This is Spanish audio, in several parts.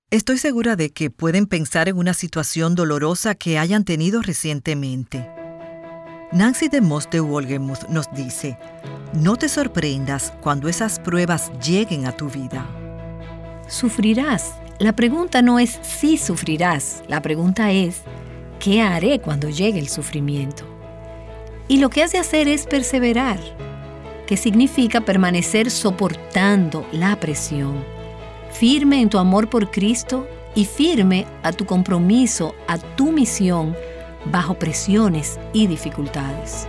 Estoy segura de que pueden pensar en una situación dolorosa que hayan tenido recientemente. Nancy DeMoss de Wolgemuth nos dice: no te sorprendas cuando esas pruebas lleguen a tu vida. Sufrirás. La pregunta no es si sufrirás, la pregunta es ¿qué haré cuando llegue el sufrimiento? Y lo que has de hacer es perseverar, que significa permanecer soportando la presión, firme en tu amor por Cristo y firme a tu compromiso, a tu misión, bajo presiones y dificultades.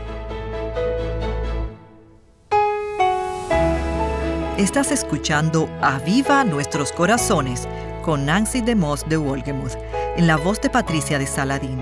Estás escuchando Aviva Nuestros Corazones con Nancy DeMoss de Wolgemuth, en la voz de Patricia de Saladín.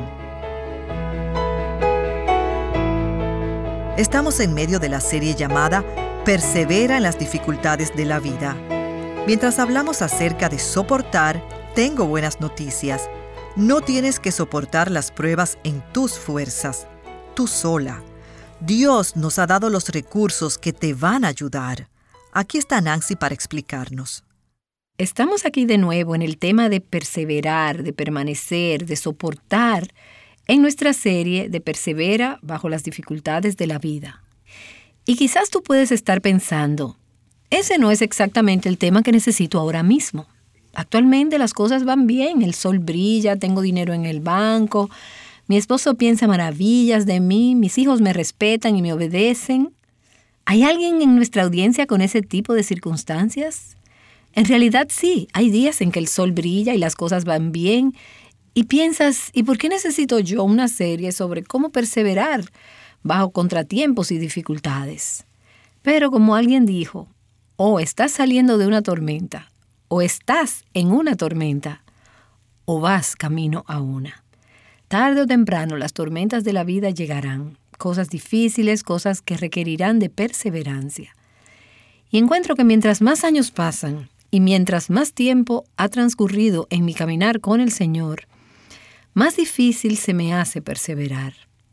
Estamos en medio de la serie llamada Persevera en las dificultades de la vida. Mientras hablamos acerca de soportar, tengo buenas noticias. No tienes que soportar las pruebas en tus fuerzas, tú sola. Dios nos ha dado los recursos que te van a ayudar. Aquí está Nancy para explicarnos. Estamos aquí de nuevo en el tema de perseverar, de permanecer, de soportar, en nuestra serie de Persevera bajo las dificultades de la vida. Y quizás tú puedes estar pensando, ese no es exactamente el tema que necesito ahora mismo. Actualmente las cosas van bien, el sol brilla, tengo dinero en el banco, mi esposo piensa maravillas de mí, mis hijos me respetan y me obedecen. ¿Hay alguien en nuestra audiencia con ese tipo de circunstancias? En realidad sí, hay días en que el sol brilla y las cosas van bien, y piensas, ¿y por qué necesito yo una serie sobre cómo perseverar bajo contratiempos y dificultades? Pero como alguien dijo, o estás saliendo de una tormenta, o estás en una tormenta, o vas camino a una. Tarde o temprano las tormentas de la vida llegarán, cosas difíciles, cosas que requerirán de perseverancia. Y encuentro que mientras más años pasan y mientras más tiempo ha transcurrido en mi caminar con el Señor, más difícil se me hace perseverar.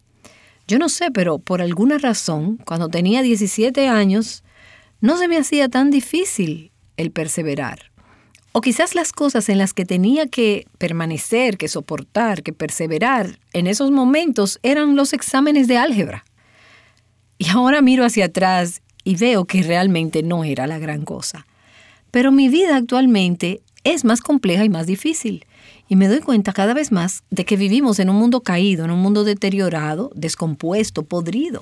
Yo no sé, pero por alguna razón, cuando tenía 17 años, no se me hacía tan difícil el perseverar. O quizás las cosas en las que tenía que permanecer, que soportar, que perseverar, en esos momentos eran los exámenes de álgebra. Y ahora miro hacia atrás y veo que realmente no era la gran cosa. Pero mi vida actualmente es más compleja y más difícil. Y me doy cuenta cada vez más de que vivimos en un mundo caído, en un mundo deteriorado, descompuesto, podrido.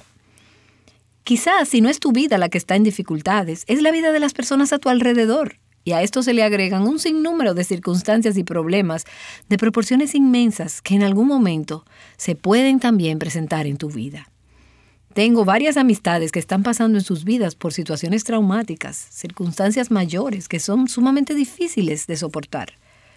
Quizás si no es tu vida la que está en dificultades, es la vida de las personas a tu alrededor. Y a esto se le agregan un sinnúmero de circunstancias y problemas de proporciones inmensas que en algún momento se pueden también presentar en tu vida. Tengo varias amistades que están pasando en sus vidas por situaciones traumáticas, circunstancias mayores que son sumamente difíciles de soportar.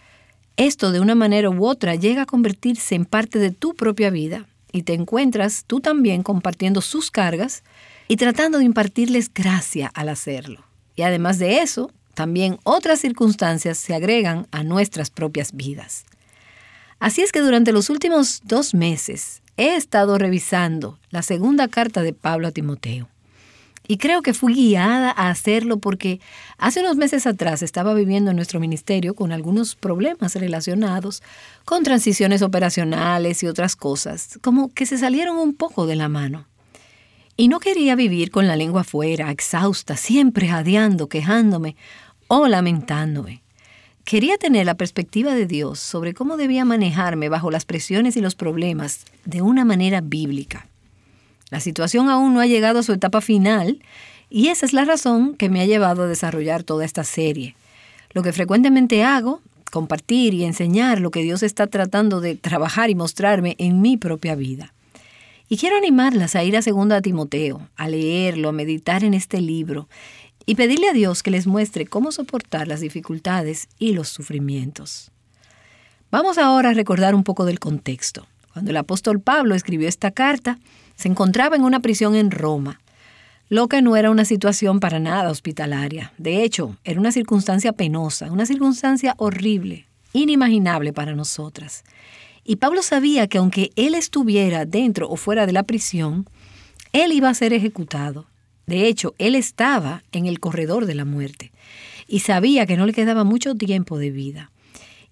Esto de una manera u otra llega a convertirse en parte de tu propia vida y te encuentras tú también compartiendo sus cargas y tratando de impartirles gracia al hacerlo. Y además de eso, también otras circunstancias se agregan a nuestras propias vidas. Así es que durante los últimos 2 meses he estado revisando la segunda carta de Pablo a Timoteo. Y creo que fui guiada a hacerlo porque hace unos meses atrás estaba viviendo en nuestro ministerio con algunos problemas relacionados con transiciones operacionales y otras cosas, como que se salieron un poco de la mano. Y no quería vivir con la lengua afuera, exhausta, siempre jadeando, quejándome o lamentándome. Quería tener la perspectiva de Dios sobre cómo debía manejarme bajo las presiones y los problemas de una manera bíblica. La situación aún no ha llegado a su etapa final y esa es la razón que me ha llevado a desarrollar toda esta serie. Lo que frecuentemente hago, compartir y enseñar lo que Dios está tratando de trabajar y mostrarme en mi propia vida. Y quiero animarlas a ir a 2 Timoteo, a leerlo, a meditar en este libro y pedirle a Dios que les muestre cómo soportar las dificultades y los sufrimientos. Vamos ahora a recordar un poco del contexto. Cuando el apóstol Pablo escribió esta carta, se encontraba en una prisión en Roma, lo que no era una situación para nada hospitalaria. De hecho, era una circunstancia penosa, una circunstancia horrible, inimaginable para nosotras. Y Pablo sabía que aunque él estuviera dentro o fuera de la prisión, él iba a ser ejecutado. De hecho, él estaba en el corredor de la muerte y sabía que no le quedaba mucho tiempo de vida.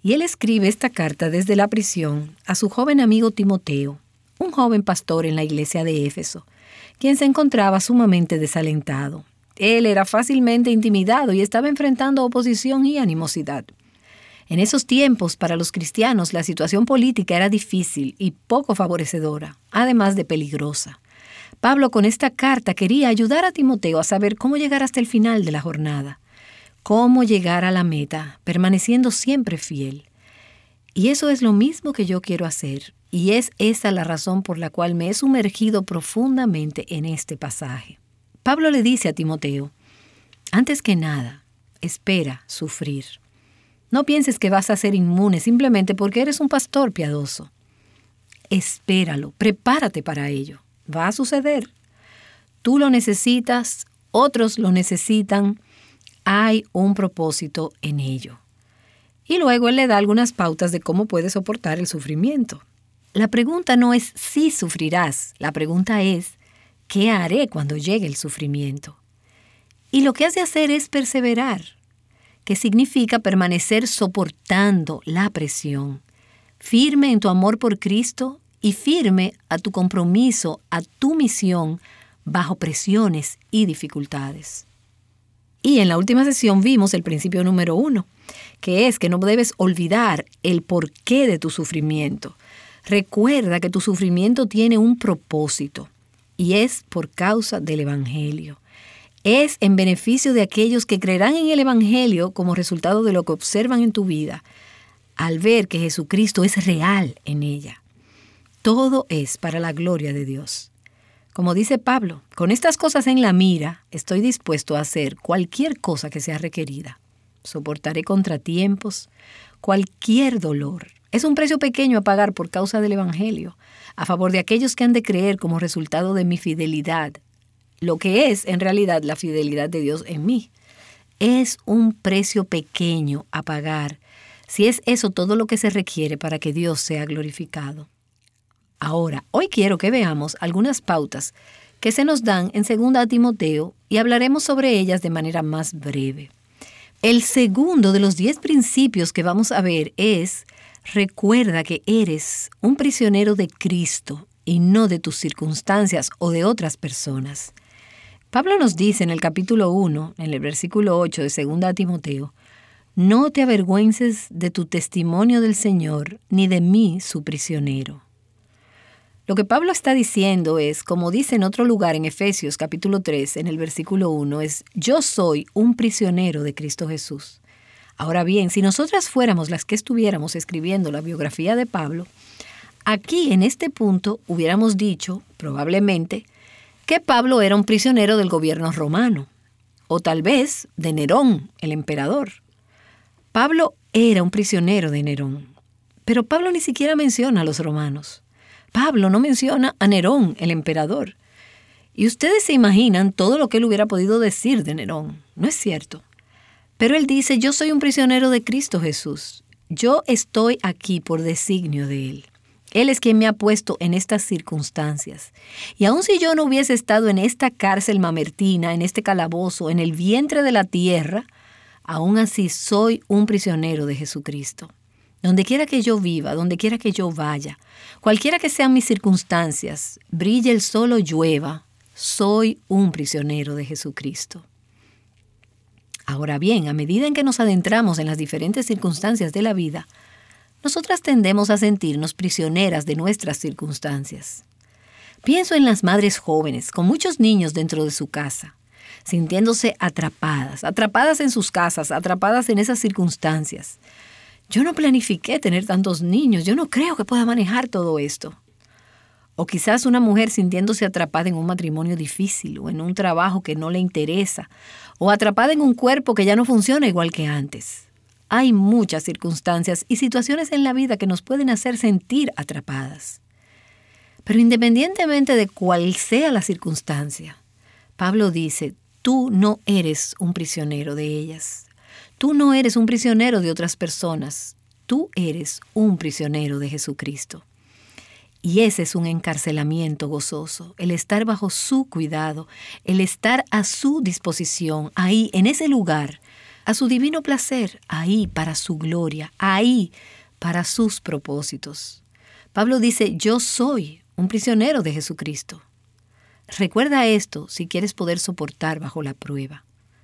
Y él escribe esta carta desde la prisión a su joven amigo Timoteo, un joven pastor en la iglesia de Éfeso, quien se encontraba sumamente desalentado. Él era fácilmente intimidado y estaba enfrentando oposición y animosidad. En esos tiempos, para los cristianos, la situación política era difícil y poco favorecedora, además de peligrosa. Pablo con esta carta quería ayudar a Timoteo a saber cómo llegar hasta el final de la jornada, cómo llegar a la meta, permaneciendo siempre fiel. Y eso es lo mismo que yo quiero hacer, y es esa la razón por la cual me he sumergido profundamente en este pasaje. Pablo le dice a Timoteo, antes que nada, espera sufrir. No pienses que vas a ser inmune simplemente porque eres un pastor piadoso. Espéralo, prepárate para ello. Va a suceder. Tú lo necesitas, otros lo necesitan. Hay un propósito en ello. Y luego él le da algunas pautas de cómo puedes soportar el sufrimiento. La pregunta no es si sufrirás, la pregunta es ¿qué haré cuando llegue el sufrimiento? Y lo que has de hacer es perseverar, que significa permanecer soportando la presión, firme en tu amor por Cristo y firme a tu compromiso, a tu misión, bajo presiones y dificultades. Y en la última sesión vimos el principio número 1, que es que no debes olvidar el porqué de tu sufrimiento. Recuerda que tu sufrimiento tiene un propósito y es por causa del Evangelio. Es en beneficio de aquellos que creerán en el Evangelio como resultado de lo que observan en tu vida, al ver que Jesucristo es real en ella. Todo es para la gloria de Dios. Como dice Pablo, con estas cosas en la mira, estoy dispuesto a hacer cualquier cosa que sea requerida. Soportaré contratiempos, cualquier dolor. Es un precio pequeño a pagar por causa del Evangelio, a favor de aquellos que han de creer como resultado de mi fidelidad, lo que es en realidad la fidelidad de Dios en mí. Es un precio pequeño a pagar, si es eso todo lo que se requiere para que Dios sea glorificado. Ahora, hoy quiero que veamos algunas pautas que se nos dan en 2 Timoteo y hablaremos sobre ellas de manera más breve. El segundo de los 10 principios que vamos a ver es: recuerda que eres un prisionero de Cristo y no de tus circunstancias o de otras personas. Pablo nos dice en el capítulo 1, en el versículo 8 de 2 Timoteo, no te avergüences de tu testimonio del Señor, ni de mí, su prisionero. Lo que Pablo está diciendo es, como dice en otro lugar en Efesios capítulo 3, en el versículo 1, es: yo soy un prisionero de Cristo Jesús. Ahora bien, si nosotras fuéramos las que estuviéramos escribiendo la biografía de Pablo, aquí en este punto hubiéramos dicho, probablemente, que Pablo era un prisionero del gobierno romano, o tal vez de Nerón, el emperador. Pablo era un prisionero de Nerón, pero Pablo ni siquiera menciona a los romanos. Pablo no menciona a Nerón, el emperador. Y ustedes se imaginan todo lo que él hubiera podido decir de Nerón. No es cierto. Pero él dice: yo soy un prisionero de Cristo Jesús. Yo estoy aquí por designio de Él. Él es quien me ha puesto en estas circunstancias. Y aun si yo no hubiese estado en esta cárcel mamertina, en este calabozo, en el vientre de la tierra, aún así soy un prisionero de Jesucristo. Donde quiera que yo viva, donde quiera que yo vaya, cualquiera que sean mis circunstancias, brille el sol o llueva, soy un prisionero de Jesucristo. Ahora bien, a medida en que nos adentramos en las diferentes circunstancias de la vida, nosotras tendemos a sentirnos prisioneras de nuestras circunstancias. Pienso en las madres jóvenes, con muchos niños dentro de su casa, sintiéndose atrapadas en sus casas, atrapadas en esas circunstancias. Yo no planifiqué tener tantos niños, yo no creo que pueda manejar todo esto. O quizás una mujer sintiéndose atrapada en un matrimonio difícil o en un trabajo que no le interesa, o atrapada en un cuerpo que ya no funciona igual que antes. Hay muchas circunstancias y situaciones en la vida que nos pueden hacer sentir atrapadas. Pero independientemente de cuál sea la circunstancia, Pablo dice: tú no eres un prisionero de ellas. Tú no eres un prisionero de otras personas. Tú eres un prisionero de Jesucristo. Y ese es un encarcelamiento gozoso, el estar bajo su cuidado, el estar a su disposición, ahí, en ese lugar, a su divino placer, ahí para su gloria, ahí para sus propósitos. Pablo dice, yo soy un prisionero de Jesucristo. Recuerda esto si quieres poder soportar bajo la prueba.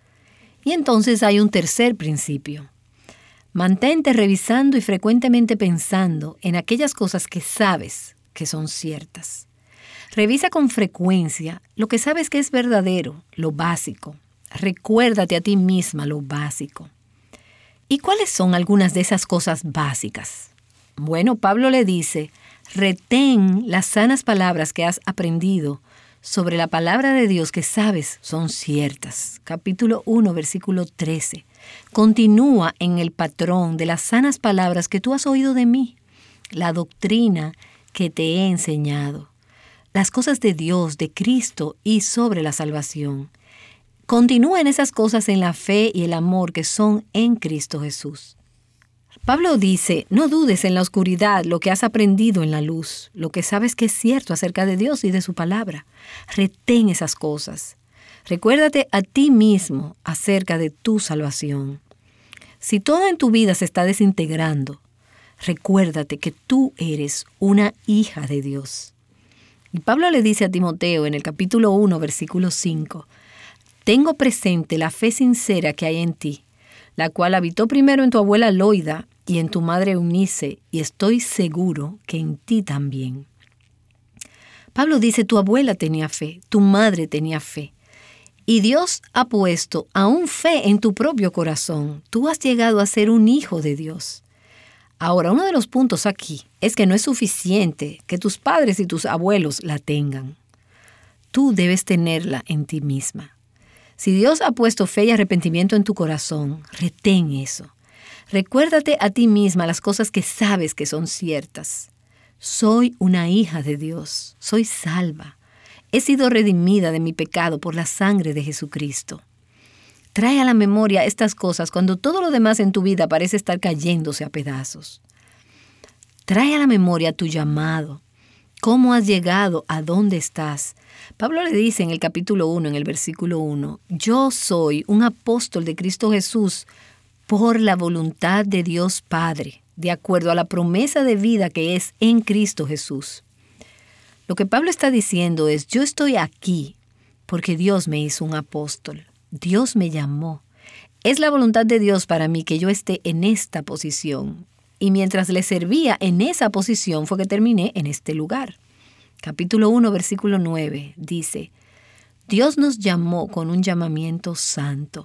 Y entonces hay un tercer principio. Mantente revisando y frecuentemente pensando en aquellas cosas que sabes que son ciertas. Revisa con frecuencia lo que sabes que es verdadero, lo básico. Recuérdate a ti misma lo básico. ¿Y cuáles son algunas de esas cosas básicas? Bueno, Pablo le dice, retén las sanas palabras que has aprendido sobre la palabra de Dios que sabes son ciertas. Capítulo 1, versículo 13. Continúa en el patrón de las sanas palabras que tú has oído de mí, la doctrina que te he enseñado, las cosas de Dios, de Cristo y sobre la salvación. Continúa en esas cosas en la fe y el amor que son en Cristo Jesús. Pablo dice, no dudes en la oscuridad lo que has aprendido en la luz, lo que sabes que es cierto acerca de Dios y de su palabra. Retén esas cosas. Recuérdate a ti mismo acerca de tu salvación. Si todo en tu vida se está desintegrando, recuérdate que tú eres una hija de Dios. Y Pablo le dice a Timoteo en el capítulo 1, versículo 5, tengo presente la fe sincera que hay en ti, la cual habitó primero en tu abuela Loida y en tu madre Eunice, y estoy seguro que en ti también. Pablo dice, tu abuela tenía fe, tu madre tenía fe, y Dios ha puesto aún fe en tu propio corazón. Tú has llegado a ser un hijo de Dios. Ahora, uno de los puntos aquí es que no es suficiente que tus padres y tus abuelos la tengan. Tú debes tenerla en ti misma. Si Dios ha puesto fe y arrepentimiento en tu corazón, retén eso. Recuérdate a ti misma las cosas que sabes que son ciertas. Soy una hija de Dios, soy salva. He sido redimida de mi pecado por la sangre de Jesucristo. Trae a la memoria estas cosas cuando todo lo demás en tu vida parece estar cayéndose a pedazos. Trae a la memoria tu llamado. ¿Cómo has llegado? ¿A dónde estás? Pablo le dice en el capítulo 1, en el versículo 1, yo soy un apóstol de Cristo Jesús por la voluntad de Dios Padre, de acuerdo a la promesa de vida que es en Cristo Jesús. Lo que Pablo está diciendo es, yo estoy aquí porque Dios me hizo un apóstol. Dios me llamó. Es la voluntad de Dios para mí que yo esté en esta posición. Y mientras le servía en esa posición fue que terminé en este lugar. Capítulo 1, versículo 9 dice, Dios nos llamó con un llamamiento santo.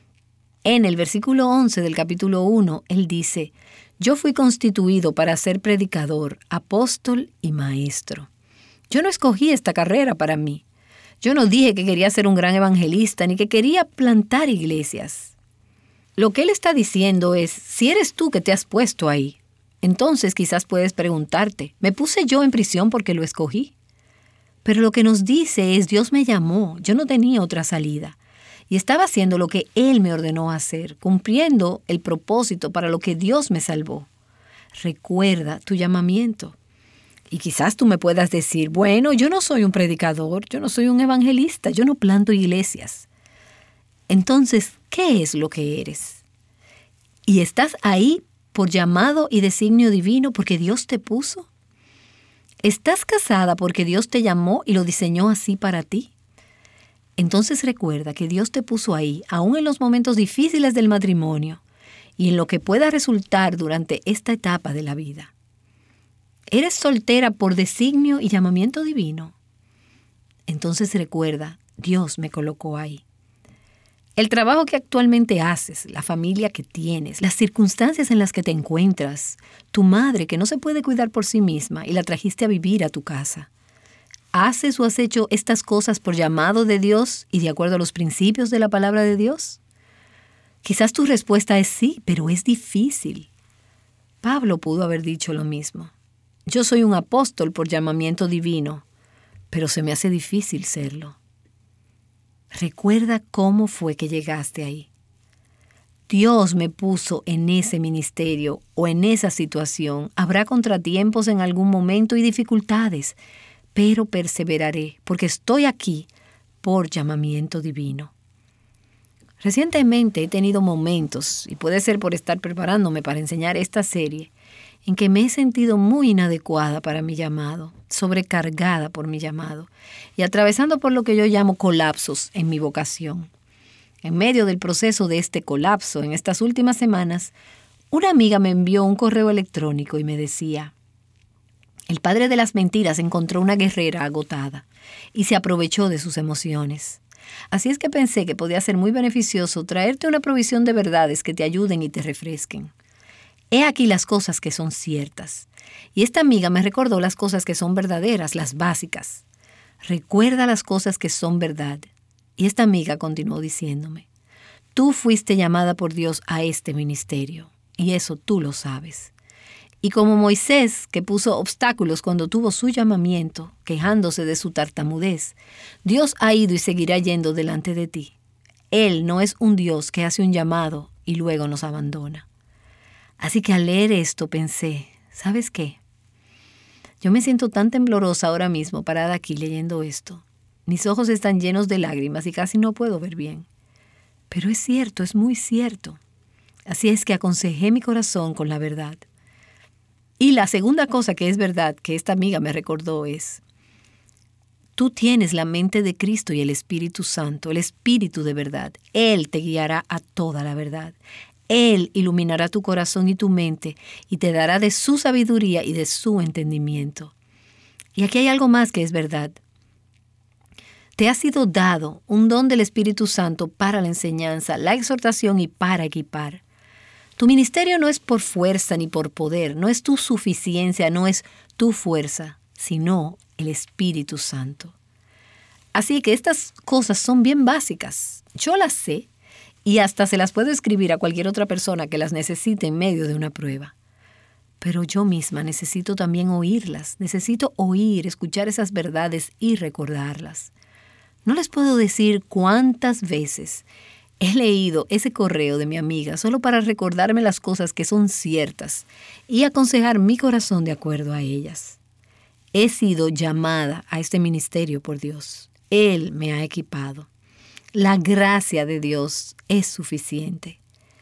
En el versículo 11 del capítulo 1, él dice, yo fui constituido para ser predicador, apóstol y maestro. Yo no escogí esta carrera para mí. Yo no dije que quería ser un gran evangelista ni que quería plantar iglesias. Lo que él está diciendo es, si eres tú que te has puesto ahí, entonces quizás puedes preguntarte, ¿me puse yo en prisión porque lo escogí? Pero lo que nos dice es, Dios me llamó, yo no tenía otra salida. Y estaba haciendo lo que Él me ordenó hacer, cumpliendo el propósito para lo que Dios me salvó. Recuerda tu llamamiento. Y quizás tú me puedas decir, bueno, yo no soy un predicador, yo no soy un evangelista, yo no planto iglesias. Entonces, ¿qué es lo que eres? ¿Y estás ahí por llamado y designio divino porque Dios te puso? ¿Estás casada porque Dios te llamó y lo diseñó así para ti? Entonces recuerda que Dios te puso ahí, aún en los momentos difíciles del matrimonio y en lo que pueda resultar durante esta etapa de la vida. ¿Eres soltera por designio y llamamiento divino? Entonces recuerda, Dios me colocó ahí. El trabajo que actualmente haces, la familia que tienes, las circunstancias en las que te encuentras, tu madre que no se puede cuidar por sí misma y la trajiste a vivir a tu casa. ¿Haces o has hecho estas cosas por llamado de Dios y de acuerdo a los principios de la palabra de Dios? Quizás tu respuesta es sí, pero es difícil. Pablo pudo haber dicho lo mismo. Yo soy un apóstol por llamamiento divino, pero se me hace difícil serlo. Recuerda cómo fue que llegaste ahí. Dios me puso en ese ministerio o en esa situación. Habrá contratiempos en algún momento y dificultades, pero perseveraré porque estoy aquí por llamamiento divino. Recientemente he tenido momentos, y puede ser por estar preparándome para enseñar esta serie, en que me he sentido muy inadecuada para mi llamado, sobrecargada por mi llamado y atravesando por lo que yo llamo colapsos en mi vocación. En medio del proceso de este colapso, en estas últimas semanas, una amiga me envió un correo electrónico y me decía: el padre de las mentiras encontró una guerrera agotada y se aprovechó de sus emociones. Así es que pensé que podía ser muy beneficioso traerte una provisión de verdades que te ayuden y te refresquen. He aquí las cosas que son ciertas. Y esta amiga me recordó las cosas que son verdaderas, las básicas. Recuerda las cosas que son verdad. Y esta amiga continuó diciéndome: tú fuiste llamada por Dios a este ministerio, y eso tú lo sabes. Y como Moisés, que puso obstáculos cuando tuvo su llamamiento, quejándose de su tartamudez, Dios ha ido y seguirá yendo delante de ti. Él no es un Dios que hace un llamado y luego nos abandona. Así que al leer esto pensé, ¿sabes qué? Yo me siento tan temblorosa ahora mismo parada aquí leyendo esto. Mis ojos están llenos de lágrimas y casi no puedo ver bien. Pero es cierto, es muy cierto. Así es que aconsejé mi corazón con la verdad. Y la segunda cosa que es verdad que esta amiga me recordó es: tú tienes la mente de Cristo y el Espíritu Santo, el Espíritu de verdad. Él te guiará a toda la verdad. Él iluminará tu corazón y tu mente y te dará de su sabiduría y de su entendimiento. Y aquí hay algo más que es verdad. Te ha sido dado un don del Espíritu Santo para la enseñanza, la exhortación y para equipar. Tu ministerio no es por fuerza ni por poder, no es tu suficiencia, no es tu fuerza, sino el Espíritu Santo. Así que estas cosas son bien básicas. Yo las sé. Y hasta se las puedo escribir a cualquier otra persona que las necesite en medio de una prueba. Pero yo misma necesito también oírlas. Necesito oír, escuchar esas verdades y recordarlas. No les puedo decir cuántas veces he leído ese correo de mi amiga solo para recordarme las cosas que son ciertas y aconsejar mi corazón de acuerdo a ellas. He sido llamada a este ministerio por Dios. Él me ha equipado. La gracia de Dios es suficiente.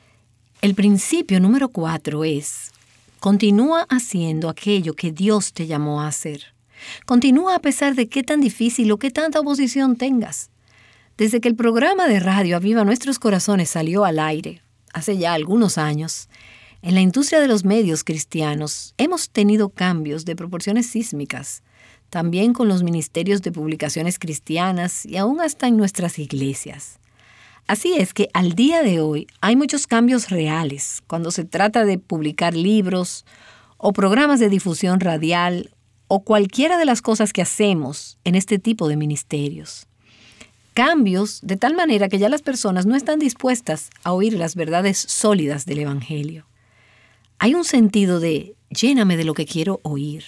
El principio número 4 es: continúa haciendo aquello que Dios te llamó a hacer. Continúa a pesar de qué tan difícil o qué tanta oposición tengas. Desde que el programa de radio Aviva Nuestros Corazones salió al aire, hace ya algunos años, en la industria de los medios cristianos hemos tenido cambios de proporciones sísmicas. También con los ministerios de publicaciones cristianas y aún hasta en nuestras iglesias. Así es que al día de hoy hay muchos cambios reales cuando se trata de publicar libros o programas de difusión radial o cualquiera de las cosas que hacemos en este tipo de ministerios. Cambios de tal manera que ya las personas no están dispuestas a oír las verdades sólidas del Evangelio. Hay un sentido de lléname de lo que quiero oír.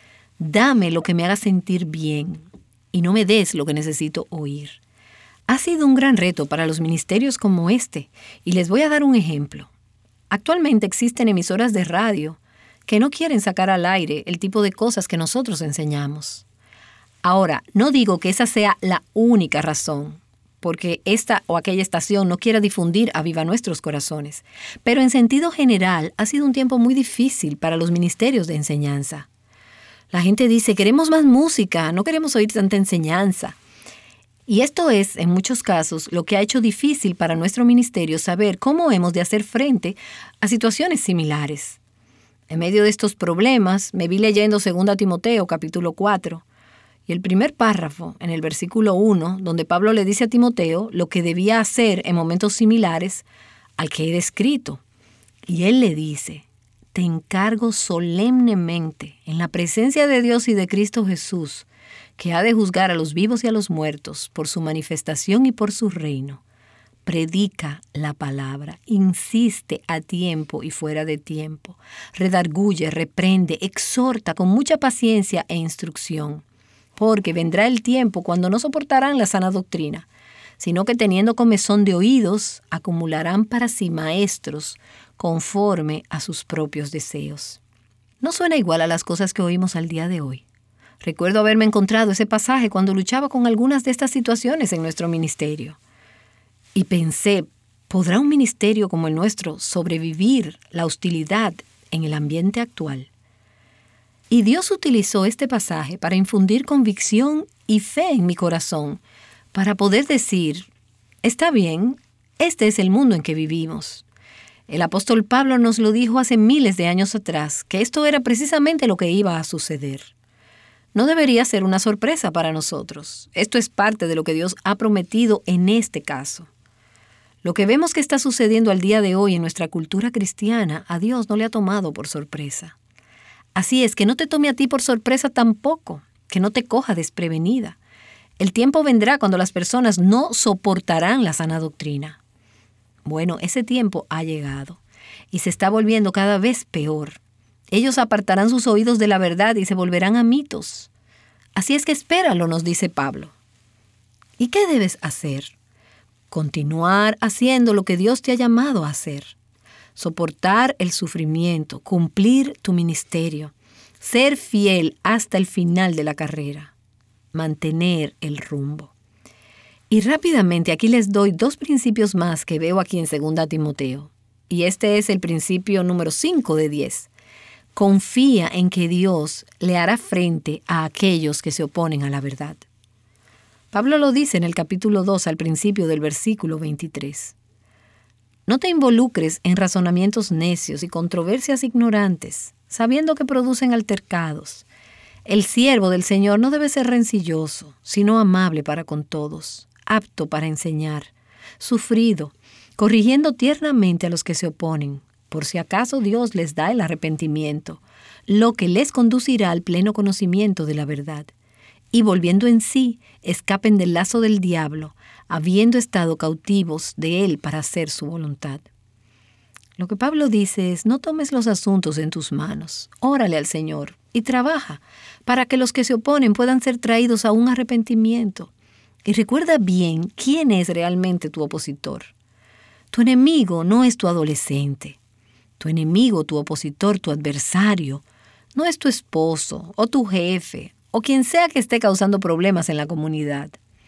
Dame lo que me haga sentir bien y no me des lo que necesito oír. Ha sido un gran reto para los ministerios como este y les voy a dar un ejemplo. Actualmente existen emisoras de radio que no quieren sacar al aire el tipo de cosas que nosotros enseñamos. Ahora, no digo que esa sea la única razón, porque esta o aquella estación no quiera difundir Aviva Nuestros Corazones, pero en sentido general ha sido un tiempo muy difícil para los ministerios de enseñanza. La gente dice, queremos más música, no queremos oír tanta enseñanza. Y esto es, en muchos casos, lo que ha hecho difícil para nuestro ministerio saber cómo hemos de hacer frente a situaciones similares. En medio de estos problemas, me vi leyendo 2 Timoteo, capítulo 4, y el primer párrafo, en el versículo 1, donde Pablo le dice a Timoteo lo que debía hacer en momentos similares al que he descrito. Y él le dice: te encargo solemnemente, en la presencia de Dios y de Cristo Jesús, que ha de juzgar a los vivos y a los muertos por su manifestación y por su reino. Predica la palabra, insiste a tiempo y fuera de tiempo, redarguye, reprende, exhorta con mucha paciencia e instrucción, porque vendrá el tiempo cuando no soportarán la sana doctrina, sino que teniendo comezón de oídos, acumularán para sí maestros conforme a sus propios deseos. No suena igual a las cosas que oímos al día de hoy. Recuerdo haberme encontrado ese pasaje cuando luchaba con algunas de estas situaciones en nuestro ministerio. Y pensé, ¿Podrá un ministerio como el nuestro sobrevivir la hostilidad en el ambiente actual? Y Dios utilizó este pasaje para infundir convicción y fe en mi corazón, para poder decir, está bien, este es el mundo en que vivimos. El apóstol Pablo nos lo dijo hace miles de años atrás, que esto era precisamente lo que iba a suceder. No debería ser una sorpresa para nosotros. Esto es parte de lo que Dios ha prometido en este caso. Lo que vemos que está sucediendo al día de hoy en nuestra cultura cristiana, a Dios no le ha tomado por sorpresa. Así es, que no te tome a ti por sorpresa tampoco, que no te coja desprevenida. El tiempo vendrá cuando las personas no soportarán la sana doctrina. Bueno, ese tiempo ha llegado y se está volviendo cada vez peor. Ellos apartarán sus oídos de la verdad y se volverán a mitos. Así es que espéralo, nos dice Pablo. ¿Y qué debes hacer? Continuar haciendo lo que Dios te ha llamado a hacer. Soportar el sufrimiento, cumplir tu ministerio, ser fiel hasta el final de la carrera, mantener el rumbo. Y rápidamente aquí les doy 2 principios más que veo aquí en 2 Timoteo. Y este es el principio número 5 de 10. Confía en que Dios le hará frente a aquellos que se oponen a la verdad. Pablo lo dice en el capítulo 2 al principio del versículo 23. No te involucres en razonamientos necios y controversias ignorantes, sabiendo que producen altercados. El siervo del Señor no debe ser rencilloso, sino amable para con todos, apto para enseñar, sufrido, corrigiendo tiernamente a los que se oponen, por si acaso Dios les da el arrepentimiento, lo que les conducirá al pleno conocimiento de la verdad. Y volviendo en sí, escapen del lazo del diablo, habiendo estado cautivos de él para hacer su voluntad. Lo que Pablo dice es, no tomes los asuntos en tus manos, órale al Señor y trabaja para que los que se oponen puedan ser traídos a un arrepentimiento. Y recuerda bien quién es realmente tu opositor. Tu enemigo no es tu adolescente. Tu enemigo, tu opositor, tu adversario, no es tu esposo o tu jefe o quien sea que esté causando problemas en la comunidad.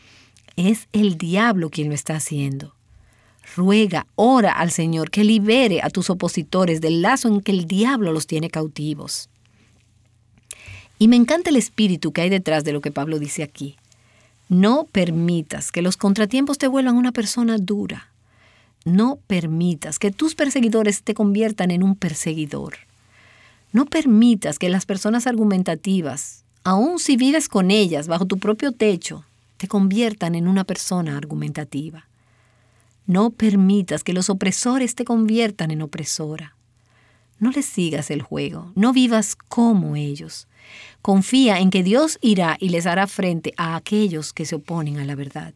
Es el diablo quien lo está haciendo. Ruega, ora al Señor que libere a tus opositores del lazo en que el diablo los tiene cautivos. Y me encanta el espíritu que hay detrás de lo que Pablo dice aquí. No permitas que los contratiempos te vuelvan una persona dura. No permitas que tus perseguidores te conviertan en un perseguidor. No permitas que las personas argumentativas, aun si vives con ellas bajo tu propio techo, te conviertan en una persona argumentativa. No permitas que los opresores te conviertan en opresora. No les sigas el juego, no vivas como ellos. Confía en que Dios irá y les hará frente a aquellos que se oponen a la verdad.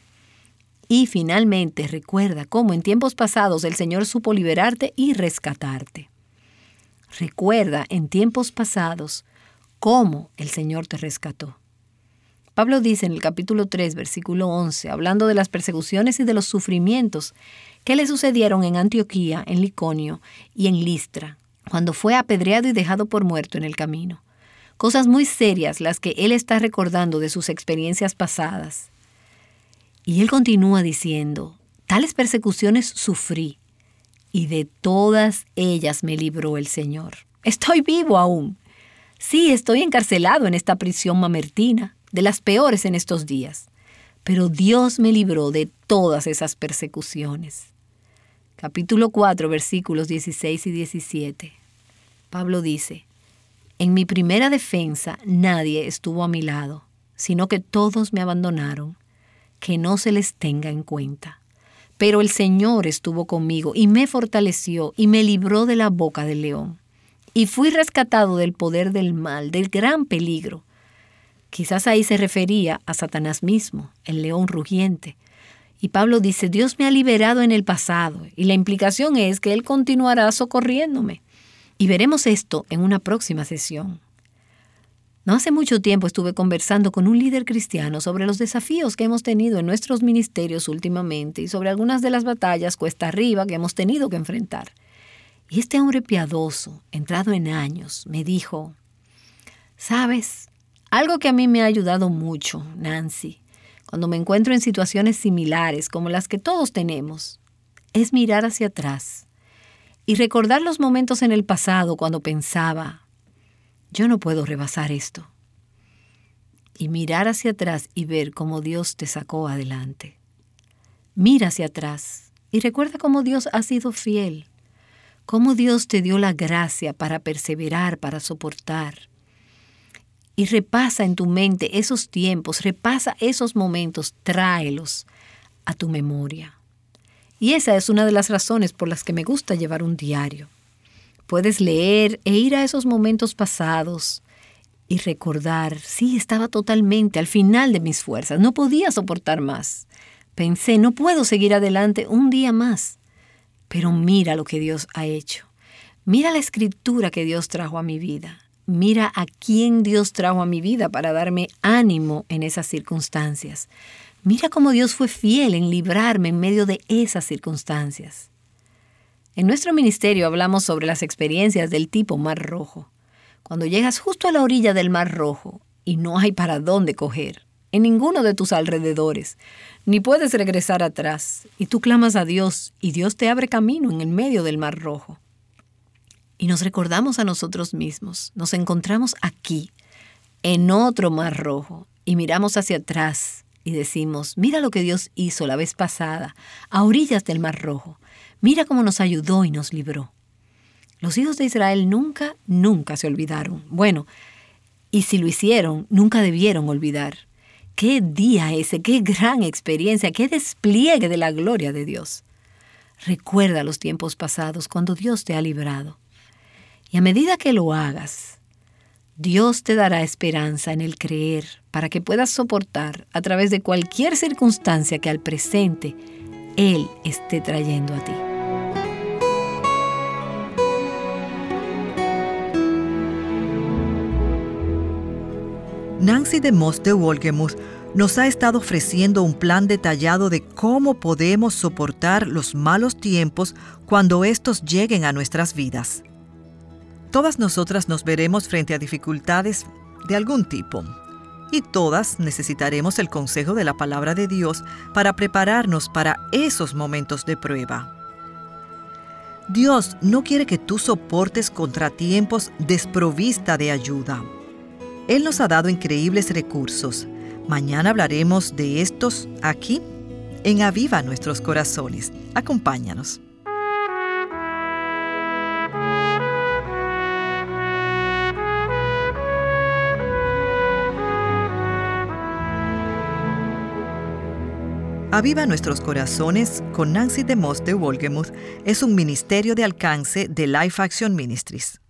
Y finalmente recuerda cómo en tiempos pasados el Señor supo liberarte y rescatarte. Recuerda en tiempos pasados cómo el Señor te rescató. Pablo dice en el capítulo 3, versículo 11, hablando de las persecuciones y de los sufrimientos que le sucedieron en Antioquía, en Iconio y en Listra, cuando fue apedreado y dejado por muerto en el camino. Cosas muy serias las que él está recordando de sus experiencias pasadas. Y él continúa diciendo, tales persecuciones sufrí, y de todas ellas me libró el Señor. Estoy vivo aún. Sí, estoy encarcelado en esta prisión mamertina, de las peores en estos días. Pero Dios me libró de todas esas persecuciones. Capítulo 4, versículos 16 y 17. Pablo dice, en mi primera defensa nadie estuvo a mi lado, sino que todos me abandonaron, que no se les tenga en cuenta. Pero el Señor estuvo conmigo y me fortaleció y me libró de la boca del león. Y fui rescatado del poder del mal, del gran peligro. Quizás ahí se refería a Satanás mismo, el león rugiente. Y Pablo dice, Dios me ha liberado en el pasado, y la implicación es que Él continuará socorriéndome. Y veremos esto en una próxima sesión. No hace mucho tiempo estuve conversando con un líder cristiano sobre los desafíos que hemos tenido en nuestros ministerios últimamente y sobre algunas de las batallas cuesta arriba que hemos tenido que enfrentar. Y este hombre piadoso, entrado en años, me dijo, ¿sabes? Algo que a mí me ha ayudado mucho, Nancy, cuando me encuentro en situaciones similares como las que todos tenemos, es mirar hacia atrás y recordar los momentos en el pasado cuando pensaba, yo no puedo rebasar esto. Y mirar hacia atrás y ver cómo Dios te sacó adelante. Mira hacia atrás y recuerda cómo Dios ha sido fiel, cómo Dios te dio la gracia para perseverar, para soportar. Y repasa en tu mente esos tiempos, repasa esos momentos, tráelos a tu memoria. Y esa es una de las razones por las que me gusta llevar un diario. Puedes leer e ir a esos momentos pasados y recordar, sí, estaba totalmente al final de mis fuerzas, no podía soportar más. Pensé, no puedo seguir adelante un día más. Pero mira lo que Dios ha hecho. Mira la escritura que Dios trajo a mi vida. Mira a quién Dios trajo a mi vida para darme ánimo en esas circunstancias. Mira cómo Dios fue fiel en librarme en medio de esas circunstancias. En nuestro ministerio hablamos sobre las experiencias del tipo Mar Rojo. Cuando llegas justo a la orilla del Mar Rojo y no hay para dónde coger, en ninguno de tus alrededores, ni puedes regresar atrás, y tú clamas a Dios y Dios te abre camino en el medio del Mar Rojo. Y nos recordamos a nosotros mismos, nos encontramos aquí, en otro Mar Rojo, y miramos hacia atrás y decimos, mira lo que Dios hizo la vez pasada, a orillas del Mar Rojo. Mira cómo nos ayudó y nos libró. Los hijos de Israel nunca se olvidaron. Bueno, y si lo hicieron, nunca debieron olvidar. ¡Qué día ese! ¡Qué gran experiencia! ¡Qué despliegue de la gloria de Dios! Recuerda los tiempos pasados cuando Dios te ha librado. Y a medida que lo hagas, Dios te dará esperanza en el creer para que puedas soportar a través de cualquier circunstancia que al presente Él esté trayendo a ti. Nancy DeMoss de Wolgemuth nos ha estado ofreciendo un plan detallado de cómo podemos soportar los malos tiempos cuando estos lleguen a nuestras vidas. Todas nosotras nos veremos frente a dificultades de algún tipo, y todas necesitaremos el consejo de la palabra de Dios para prepararnos para esos momentos de prueba. Dios no quiere que tú soportes contratiempos desprovista de ayuda. Él nos ha dado increíbles recursos. Mañana hablaremos de estos aquí en Aviva Nuestros Corazones. Acompáñanos. Aviva Nuestros Corazones con Nancy DeMoss de Wolgemuth es un ministerio de alcance de Life Action Ministries.